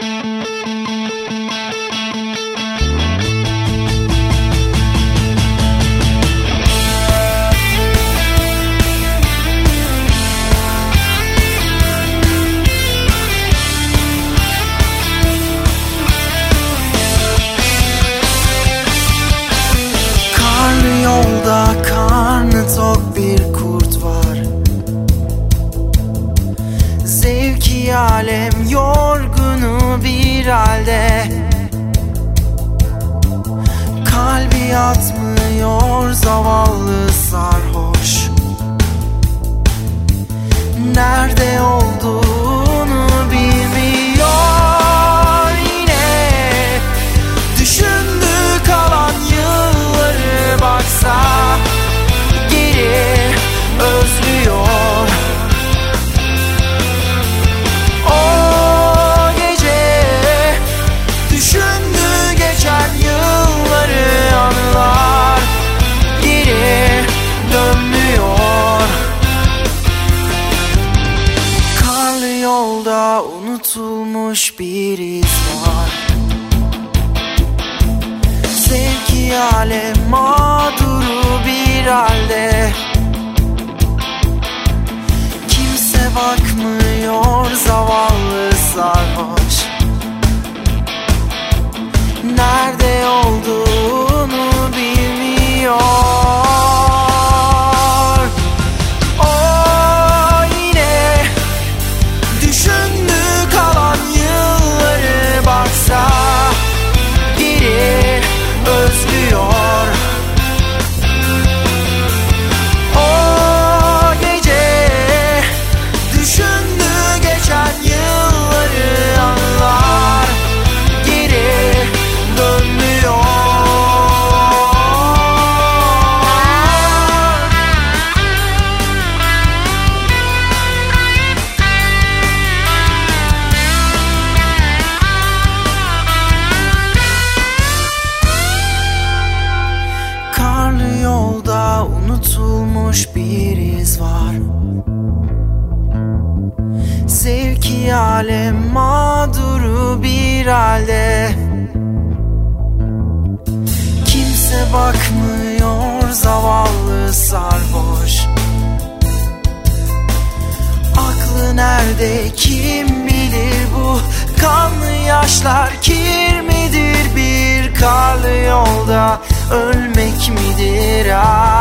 Yolda karnı tok bir kurt var. Zevki alem yorgunu bir halde. Kalbi atmıyor zavallı sarhoş. Nerede olduğunu bilmiyor yine. Düşündü kalan yılları, baksa geri özlüyor. O gece düşündü geçen yılları, anılar geri dönmüyor. Karlı yolda unutulmuş bir iz var. Zevki alem mağduru bir halde. Kimse bakmıyor zavallı sarhoş. Nerede olduğunu bilmiyor. O yine düşündü kalan yılları, baksa geri özlüyor. O gece düşündü geçen yılları, anılar geri dönmüyor. Karlı yolda unutulmuş bir iz var. Zevki alem mağduru bir halde. Kimse bakmıyor zavallı sarhoş. Aklı nerede kim bilir, bu kanlı yaşlar kir midir? Bir karlı yolda ölmek midir?